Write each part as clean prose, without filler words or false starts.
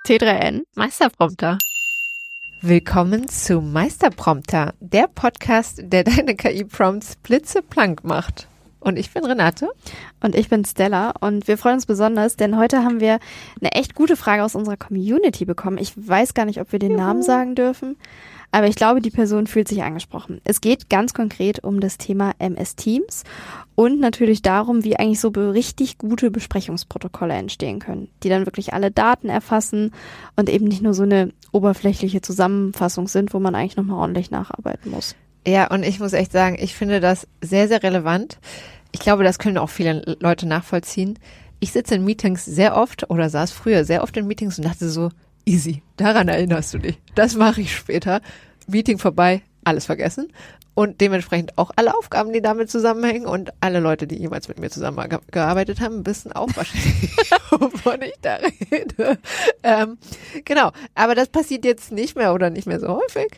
T3N Meisterprompter. Willkommen zu Meisterprompter, der Podcast, der deine KI-Prompts blitzeblank macht. Und ich bin Renate. Und ich bin Stella und wir freuen uns besonders, denn heute haben wir eine echt gute Frage aus unserer Community bekommen. Ich weiß gar nicht, ob wir den Namen sagen dürfen, aber ich glaube, die Person fühlt sich angesprochen. Es geht ganz konkret um das Thema MS Teams und natürlich darum, wie eigentlich so richtig gute Besprechungsprotokolle entstehen können, die dann wirklich alle Daten erfassen und eben nicht nur so eine oberflächliche Zusammenfassung sind, wo man eigentlich nochmal ordentlich nacharbeiten muss. Ja, und ich muss echt sagen, ich finde das sehr, sehr relevant. Ich glaube, das können auch viele Leute nachvollziehen. Ich sitze in Meetings sehr oft oder saß früher sehr oft in Meetings und dachte so, easy, daran erinnerst du dich. Das mache ich später. Meeting vorbei, alles vergessen. Und dementsprechend auch alle Aufgaben, die damit zusammenhängen. Und alle Leute, die jemals mit mir zusammengearbeitet haben, wissen auch wahrscheinlich, wovon ich da rede. Genau, aber das passiert jetzt nicht mehr oder nicht mehr so häufig.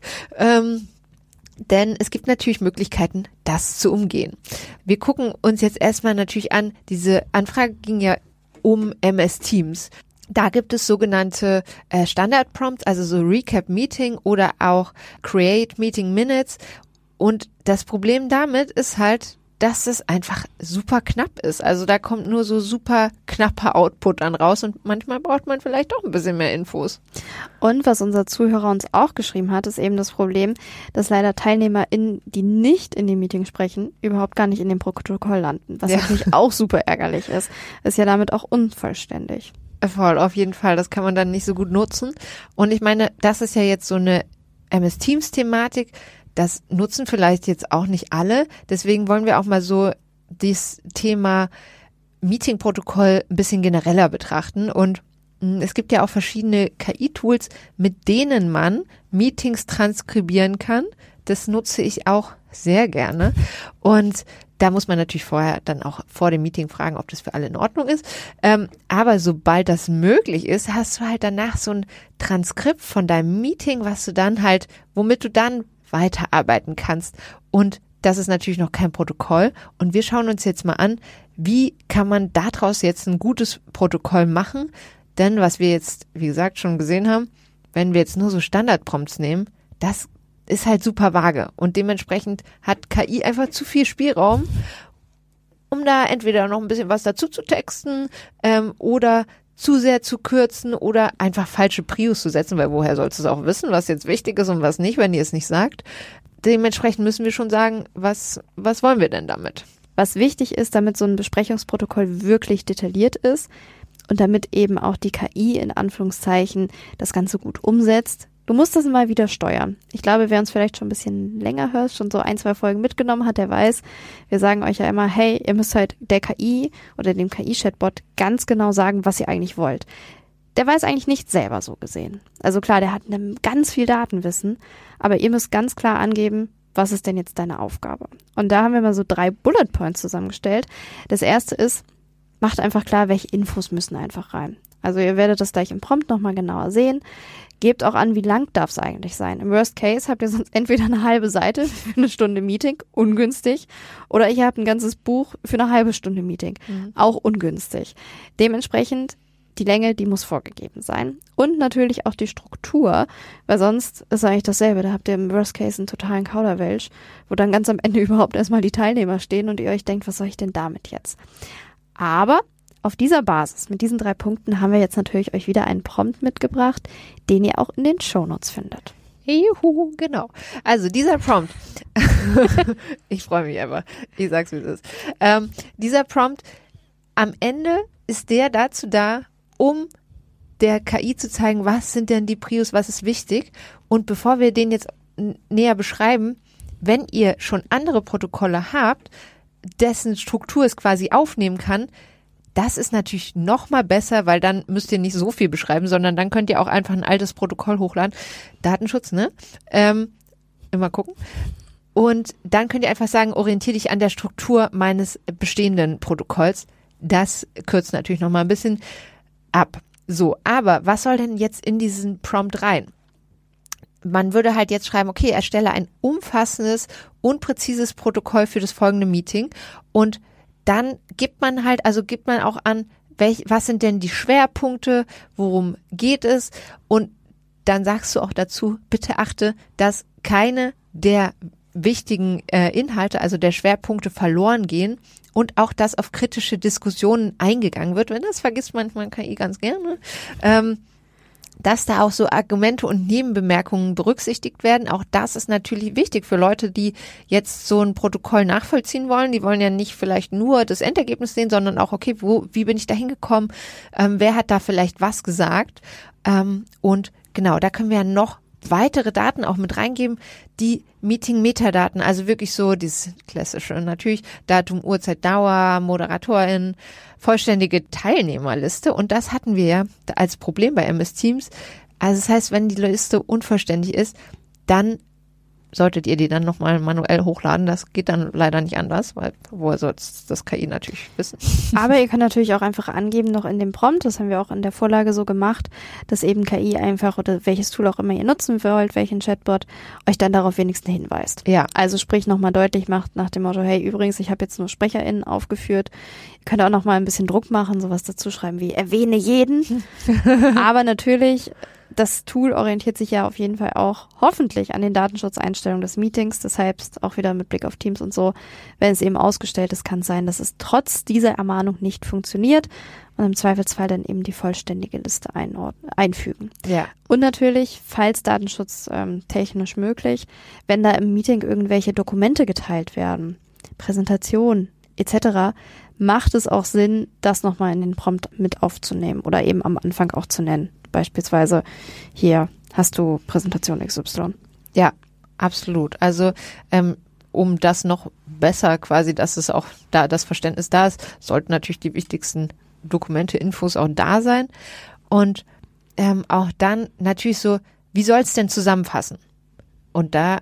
Denn es gibt natürlich Möglichkeiten, das zu umgehen. Wir gucken uns jetzt erstmal natürlich an, diese Anfrage ging ja um MS Teams. Da gibt es sogenannte Standard-Prompts, also so Recap-Meeting oder auch Create Meeting Minutes. Und das Problem damit ist halt, dass es einfach super knapp ist. Also da kommt nur so super knapper Output dann raus und manchmal braucht man vielleicht auch ein bisschen mehr Infos. Und was unser Zuhörer uns auch geschrieben hat, ist eben das Problem, dass leider TeilnehmerInnen, die nicht in dem Meeting sprechen, überhaupt gar nicht in dem Protokoll landen. Was natürlich auch super ärgerlich ist. Ist ja damit auch unvollständig. Voll, auf jeden Fall. Das kann man dann nicht so gut nutzen. Und ich meine, das ist ja jetzt so eine MS Teams Thematik. Das nutzen vielleicht jetzt auch nicht alle. Deswegen wollen wir auch mal so das Thema Meeting-Protokoll ein bisschen genereller betrachten. Und es gibt ja auch verschiedene KI-Tools, mit denen man Meetings transkribieren kann. Das nutze ich auch sehr gerne. Und da muss man natürlich vorher dann auch vor dem Meeting fragen, ob das für alle in Ordnung ist. Aber sobald das möglich ist, hast du halt danach so ein Transkript von deinem Meeting, was du dann halt, womit du dann weiterarbeiten kannst. Und das ist natürlich noch kein Protokoll. Und wir schauen uns jetzt mal an, wie kann man daraus jetzt ein gutes Protokoll machen? Denn was wir jetzt, wie gesagt, schon gesehen haben, wenn wir jetzt nur so Standardprompts nehmen, das ist halt super vage. Und dementsprechend hat KI einfach zu viel Spielraum, um da entweder noch ein bisschen was dazu zu texten oder zu sehr zu kürzen oder einfach falsche Prios zu setzen, weil woher sollst du es auch wissen, was jetzt wichtig ist und was nicht, wenn ihr es nicht sagt. Dementsprechend müssen wir schon sagen, was wollen wir denn damit? Was wichtig ist, damit so ein Besprechungsprotokoll wirklich detailliert ist und damit eben auch die KI in Anführungszeichen das Ganze gut umsetzt. Du musst das mal wieder steuern. Ich glaube, wer uns vielleicht schon ein bisschen länger hört, schon so 1-2 Folgen mitgenommen hat, der weiß, wir sagen euch ja immer, hey, ihr müsst halt der KI oder dem KI-Chatbot ganz genau sagen, was ihr eigentlich wollt. Der weiß eigentlich nicht selber so gesehen. Also klar, der hat ganz viel Datenwissen, aber ihr müsst ganz klar angeben, was ist denn jetzt deine Aufgabe? Und da haben wir mal so 3 Bullet Points zusammengestellt. Das erste ist, macht einfach klar, welche Infos müssen einfach rein. Also ihr werdet das gleich im Prompt nochmal genauer sehen. Gebt auch an, wie lang darf es eigentlich sein. Im Worst Case habt ihr sonst entweder eine halbe Seite für eine Stunde Meeting, ungünstig, oder ihr habt ein ganzes Buch für eine halbe Stunde Meeting, auch ungünstig. Dementsprechend, die Länge, die muss vorgegeben sein. Und natürlich auch die Struktur, weil sonst ist eigentlich dasselbe. Da habt ihr im Worst Case einen totalen Kauderwelsch, wo dann ganz am Ende überhaupt erstmal die Teilnehmer stehen und ihr euch denkt, was soll ich denn damit jetzt? Aber auf dieser Basis, mit diesen 3 Punkten, haben wir jetzt natürlich euch wieder einen Prompt mitgebracht, den ihr auch in den Shownotes findet. Juhu, genau. Also dieser Prompt, ich freue mich einfach, ich sag's wie es ist. Dieser Prompt, am Ende ist der dazu da, um der KI zu zeigen, was sind denn die Prios, was ist wichtig. Und bevor wir den jetzt näher beschreiben, wenn ihr schon andere Protokolle habt, dessen Struktur es quasi aufnehmen kann, das ist natürlich noch mal besser, weil dann müsst ihr nicht so viel beschreiben, sondern dann könnt ihr auch einfach ein altes Protokoll hochladen. Datenschutz, ne? Immer gucken. Und dann könnt ihr einfach sagen, orientiere dich an der Struktur meines bestehenden Protokolls. Das kürzt natürlich noch mal ein bisschen ab. So, aber was soll denn jetzt in diesen Prompt rein? Man würde halt jetzt schreiben, okay, erstelle ein umfassendes und präzises Protokoll für das folgende Meeting und dann gibt man auch an, was sind denn die Schwerpunkte, worum geht es? Und dann sagst du auch dazu, bitte achte, dass keine der wichtigen Inhalte, also der Schwerpunkte verloren gehen und auch, dass auf kritische Diskussionen eingegangen wird. Wenn das vergisst manchmal KI ganz gerne. Dass da auch so Argumente und Nebenbemerkungen berücksichtigt werden. Auch das ist natürlich wichtig für Leute, die jetzt so ein Protokoll nachvollziehen wollen. Die wollen ja nicht vielleicht nur das Endergebnis sehen, sondern auch, okay, wie bin ich da hingekommen? Wer hat da vielleicht was gesagt? Und genau, da können wir ja noch weitere Daten auch mit reingeben, die Meeting-Metadaten, also wirklich so dieses klassische, natürlich Datum, Uhrzeit, Dauer, Moderatorin, vollständige Teilnehmerliste, und das hatten wir ja als Problem bei MS Teams. Also das heißt, wenn die Liste unvollständig ist, dann solltet ihr die dann nochmal manuell hochladen. Das geht dann leider nicht anders, weil woher soll das KI natürlich wissen. Aber ihr könnt natürlich auch einfach angeben, noch in dem Prompt, das haben wir auch in der Vorlage so gemacht, dass eben KI einfach, oder welches Tool auch immer ihr nutzen wollt, welchen Chatbot, euch dann darauf wenigstens hinweist. Ja. Also sprich nochmal deutlich macht nach dem Motto, hey, übrigens, ich habe jetzt nur SprecherInnen aufgeführt. Ihr könnt auch nochmal ein bisschen Druck machen, sowas dazu schreiben wie, erwähne jeden. Aber natürlich, das Tool orientiert sich ja auf jeden Fall auch hoffentlich an den Datenschutzeinstellungen des Meetings. Deshalb auch wieder mit Blick auf Teams und so, wenn es eben ausgestellt ist, kann es sein, dass es trotz dieser Ermahnung nicht funktioniert und im Zweifelsfall dann eben die vollständige Liste einfügen. Ja. Und natürlich, falls Datenschutz technisch möglich, wenn da im Meeting irgendwelche Dokumente geteilt werden, Präsentationen etc., macht es auch Sinn, das nochmal in den Prompt mit aufzunehmen oder eben am Anfang auch zu nennen. Beispielsweise, hier hast du Präsentation XY. Ja, absolut. Also um das noch besser quasi, dass es auch da das Verständnis da ist, sollten natürlich die wichtigsten Dokumente, Infos auch da sein. Und auch dann natürlich so, wie soll es denn zusammenfassen? Und da,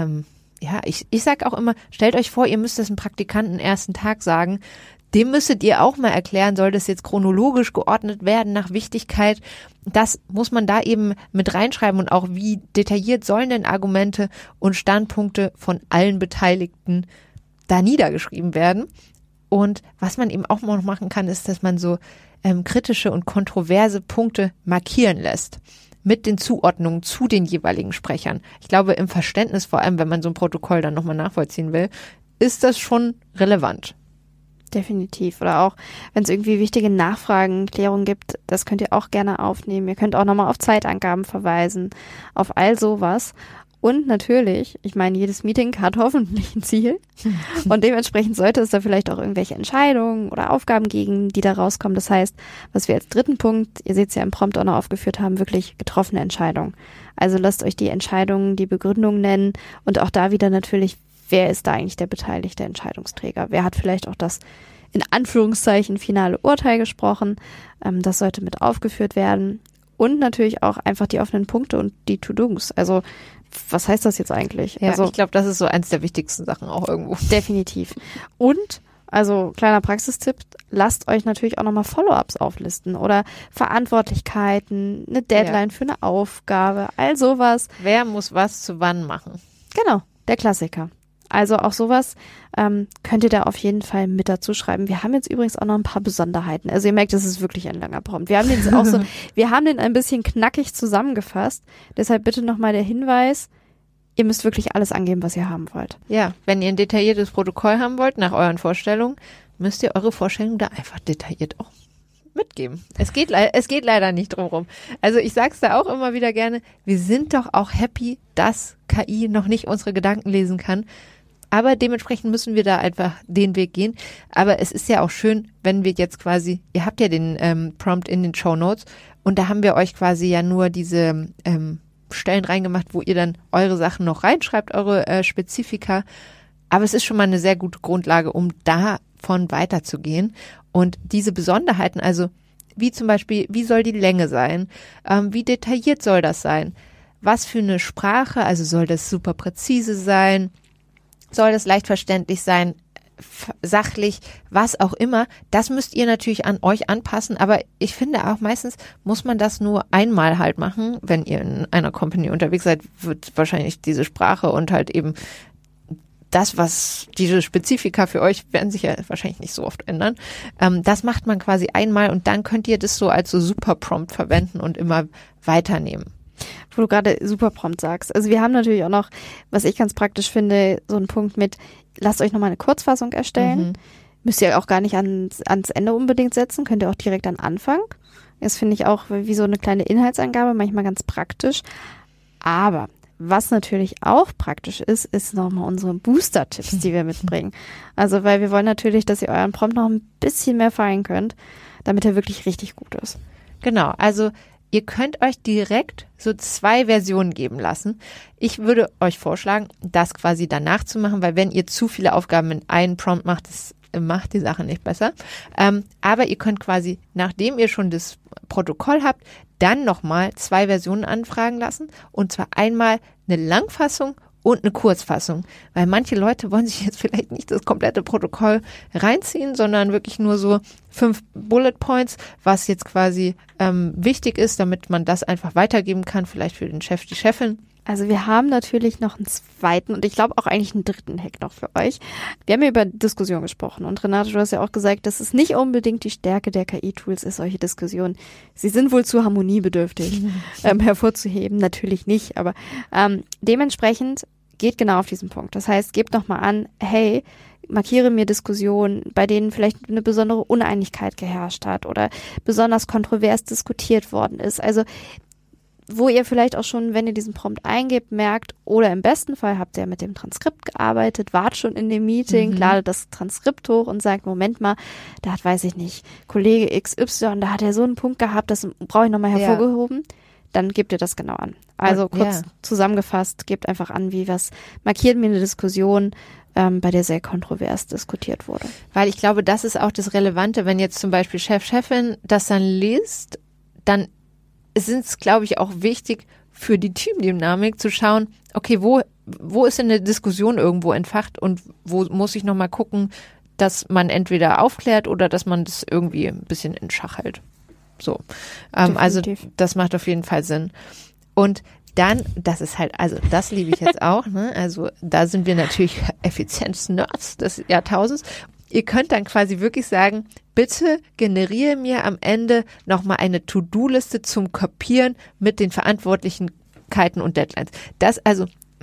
ich sag auch immer, stellt euch vor, ihr müsst das einem Praktikanten ersten Tag sagen, dem müsstet ihr auch mal erklären, soll das jetzt chronologisch geordnet werden nach Wichtigkeit. Das muss man da eben mit reinschreiben, und auch wie detailliert sollen denn Argumente und Standpunkte von allen Beteiligten da niedergeschrieben werden. Und was man eben auch noch machen kann, ist, dass man so kritische und kontroverse Punkte markieren lässt mit den Zuordnungen zu den jeweiligen Sprechern. Ich glaube, im Verständnis, vor allem wenn man so ein Protokoll dann nochmal nachvollziehen will, ist das schon relevant. Definitiv. Oder auch, wenn es irgendwie wichtige Nachfragen, Klärungen gibt, das könnt ihr auch gerne aufnehmen. Ihr könnt auch nochmal auf Zeitangaben verweisen, auf all sowas. Und natürlich, ich meine, jedes Meeting hat hoffentlich ein Ziel. Und dementsprechend sollte es da vielleicht auch irgendwelche Entscheidungen oder Aufgaben geben, die da rauskommen. Das heißt, was wir als dritten Punkt, ihr seht es ja im Prompt auch noch aufgeführt haben, wirklich getroffene Entscheidungen. Also lasst euch die Entscheidungen, die Begründung nennen, und auch da wieder natürlich, wer ist da eigentlich der beteiligte Entscheidungsträger? Wer hat vielleicht auch das in Anführungszeichen finale Urteil gesprochen? Das sollte mit aufgeführt werden. Und natürlich auch einfach die offenen Punkte und die To-Dos. Also was heißt das jetzt eigentlich? Ja, also, ich glaube, das ist so eins der wichtigsten Sachen auch irgendwo. Definitiv. Und, also kleiner Praxistipp, lasst euch natürlich auch nochmal Follow-ups auflisten oder Verantwortlichkeiten, eine Deadline für eine Aufgabe, all sowas. Wer muss was zu wann machen? Genau, der Klassiker. Also auch sowas könnt ihr da auf jeden Fall mit dazu schreiben. Wir haben jetzt übrigens auch noch ein paar Besonderheiten. Also ihr merkt, es ist wirklich ein langer Prompt. Wir haben den auch so, wir haben den ein bisschen knackig zusammengefasst. Deshalb bitte nochmal der Hinweis, ihr müsst wirklich alles angeben, was ihr haben wollt. Ja, wenn ihr ein detailliertes Protokoll haben wollt, nach euren Vorstellungen, müsst ihr eure Vorstellungen da einfach detailliert auch mitgeben. Es geht leider nicht drum rum. Also ich sag's da auch immer wieder gerne, wir sind doch auch happy, dass KI noch nicht unsere Gedanken lesen kann. Aber dementsprechend müssen wir da einfach den Weg gehen. Aber es ist ja auch schön, wenn wir jetzt quasi, ihr habt ja den Prompt in den Shownotes, und da haben wir euch quasi ja nur diese Stellen reingemacht, wo ihr dann eure Sachen noch reinschreibt, eure Spezifika. Aber es ist schon mal eine sehr gute Grundlage, um davon weiterzugehen. Und diese Besonderheiten, also wie zum Beispiel, wie soll die Länge sein? Wie detailliert soll das sein? Was für eine Sprache, also soll das super präzise sein? Soll das leicht verständlich sein? Sachlich, was auch immer, das müsst ihr natürlich an euch anpassen, aber ich finde auch meistens muss man das nur einmal halt machen. Wenn ihr in einer Company unterwegs seid, wird wahrscheinlich diese Sprache und halt eben das, was diese Spezifika für euch werden sich ja wahrscheinlich nicht so oft ändern. Das macht man quasi einmal und dann könnt ihr das so als so Superprompt verwenden und immer weiternehmen. Wo du gerade Superprompt sagst. Also wir haben natürlich auch noch, was ich ganz praktisch finde, so einen Punkt mit, lasst euch nochmal eine Kurzfassung erstellen. Müsst ihr auch gar nicht ans Ende unbedingt setzen, könnt ihr auch direkt an Anfang. Das finde ich auch wie so eine kleine Inhaltsangabe, manchmal ganz praktisch. Aber was natürlich auch praktisch ist nochmal unsere Booster-Tipps, die wir mitbringen. Also, weil wir wollen natürlich, dass ihr euren Prompt noch ein bisschen mehr feilen könnt, damit er wirklich richtig gut ist. Genau, also ihr könnt euch direkt so 2 Versionen geben lassen. Ich würde euch vorschlagen, das quasi danach zu machen, weil wenn ihr zu viele Aufgaben in einen Prompt macht, das macht die Sache nicht besser. Aber ihr könnt quasi, nachdem ihr schon das Protokoll habt, dann nochmal 2 Versionen anfragen lassen. Und zwar einmal eine Langfassung und eine Kurzfassung. Weil manche Leute wollen sich jetzt vielleicht nicht das komplette Protokoll reinziehen, sondern wirklich nur so 5 Bullet Points, was jetzt quasi wichtig ist, damit man das einfach weitergeben kann, vielleicht für den Chef, die Chefin. Also wir haben natürlich noch einen zweiten und ich glaube auch eigentlich einen dritten Hack noch für euch. Wir haben ja über Diskussion gesprochen und Renate, du hast ja auch gesagt, dass es nicht unbedingt die Stärke der KI-Tools ist, solche Diskussionen. Sie sind wohl zu harmoniebedürftig hervorzuheben, natürlich nicht, aber dementsprechend geht genau auf diesen Punkt. Das heißt, gebt nochmal an, hey, markiere mir Diskussionen, bei denen vielleicht eine besondere Uneinigkeit geherrscht hat oder besonders kontrovers diskutiert worden ist. Also wo ihr vielleicht auch schon, wenn ihr diesen Prompt eingebt, merkt, oder im besten Fall habt ihr mit dem Transkript gearbeitet, wart schon in dem Meeting, ladet das Transkript hoch und sagt, Moment mal, da hat, weiß ich nicht, Kollege XY, da hat er so einen Punkt gehabt, das brauche ich nochmal hervorgehoben. Dann gebt ihr das genau an. Also kurz zusammengefasst, gebt einfach an, markiert mir eine Diskussion, bei der sehr kontrovers diskutiert wurde. Weil ich glaube, das ist auch das Relevante, wenn jetzt zum Beispiel Chef, Chefin das dann liest, dann sind es, glaube ich, auch wichtig für die Teamdynamik zu schauen, okay, wo ist denn eine Diskussion irgendwo entfacht und wo muss ich nochmal gucken, dass man entweder aufklärt oder dass man das irgendwie ein bisschen in Schach hält. So, also das macht auf jeden Fall Sinn. Und dann, das ist halt, also das liebe ich jetzt auch, ne? Also da sind wir natürlich Effizienz-Nerds des Jahrtausends. Ihr könnt dann quasi wirklich sagen, bitte generiere mir am Ende nochmal eine To-Do-Liste zum Kopieren mit den Verantwortlichkeiten und Deadlines. Das, also,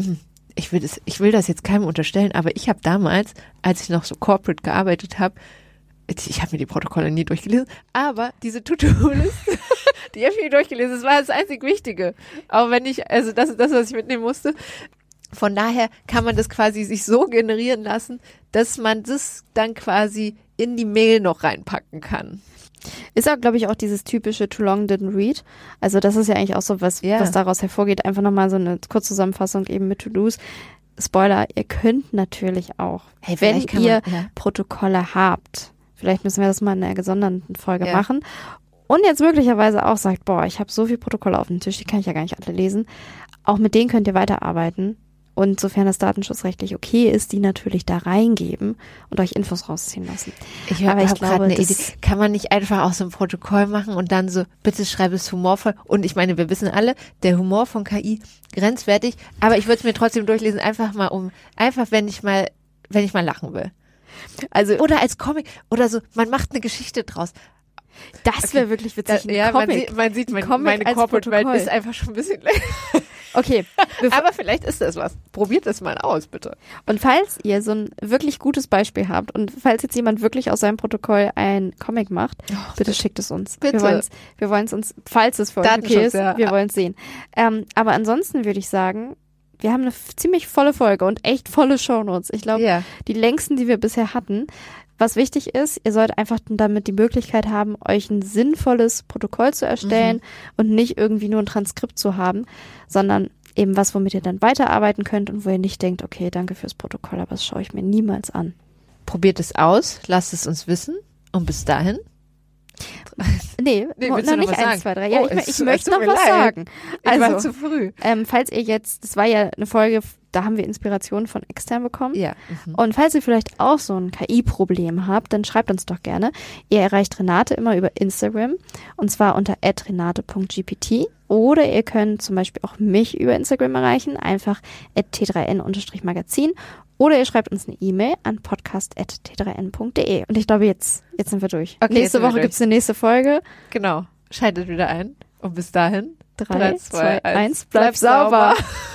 ich will das jetzt keinem unterstellen, aber ich habe damals, als ich noch so corporate gearbeitet habe, ich habe mir die Protokolle nie durchgelesen, aber diese To-Do-Liste, die habe ich mir durchgelesen, das war das einzig Wichtige. Auch wenn also das ist das, was ich mitnehmen musste. Von daher kann man das quasi sich so generieren lassen, dass man das dann quasi in die Mail noch reinpacken kann. Ist auch, glaube ich, auch dieses typische Too long didn't read. Also das ist ja eigentlich auch so was daraus hervorgeht. Einfach nochmal so eine Kurzzusammenfassung eben mit To-Dos. Spoiler, ihr könnt natürlich auch, wenn ihr Protokolle habt, vielleicht müssen wir das mal in einer gesonderten Folge machen, und jetzt möglicherweise auch sagt, boah, ich habe so viele Protokolle auf dem Tisch, die kann ich ja gar nicht alle lesen. Auch mit denen könnt ihr weiterarbeiten. Und sofern das datenschutzrechtlich okay ist, die natürlich da reingeben und euch Infos rausziehen lassen. Ich habe gerade eine Idee. Kann man nicht einfach auch so ein Protokoll machen und dann so, bitte schreibe es humorvoll. Und ich meine, wir wissen alle, der Humor von KI grenzwertig. Aber ich würde es mir trotzdem durchlesen, einfach wenn ich mal lachen will. Also, oder als Comic oder so, man macht eine Geschichte draus. Das wäre wirklich witzig. Man sieht, meine Corporate-Welt ist einfach schon ein bisschen Okay. Aber vielleicht ist das was. Probiert das mal aus, bitte. Und falls ihr so ein wirklich gutes Beispiel habt und falls jetzt jemand wirklich aus seinem Protokoll ein Comic macht, bitte schickt es uns. Bitte. Wir wollen es uns, falls es für euch okay ist, wir wollen es sehen. Aber ansonsten würde ich sagen, wir haben eine ziemlich volle Folge und echt volle Shownotes. Ich glaube, die längsten, die wir bisher hatten. Was wichtig ist, ihr sollt einfach damit die Möglichkeit haben, euch ein sinnvolles Protokoll zu erstellen und nicht irgendwie nur ein Transkript zu haben, sondern eben was, womit ihr dann weiterarbeiten könnt und wo ihr nicht denkt, okay, danke fürs Protokoll, aber das schaue ich mir niemals an. Probiert es aus, lasst es uns wissen und bis dahin. Nee, noch nicht 1, 2, 3. Ja, oh, ich möchte noch was sagen. Also, ich war zu früh. Falls ihr jetzt, das war ja eine Folge, da haben wir Inspirationen von extern bekommen. Ja. Und falls ihr vielleicht auch so ein KI-Problem habt, dann schreibt uns doch gerne. Ihr erreicht Renate immer über Instagram und zwar unter @renate.gpt oder ihr könnt zum Beispiel auch mich über Instagram erreichen, einfach @t3n_magazin Oder ihr schreibt uns eine E-Mail an podcast@t3n.de. Und ich glaube, jetzt sind wir durch. Okay, Nächste Woche gibt's eine nächste Folge. Genau. Schaltet wieder ein. Und bis dahin. 3, 2, 1, bleib sauber.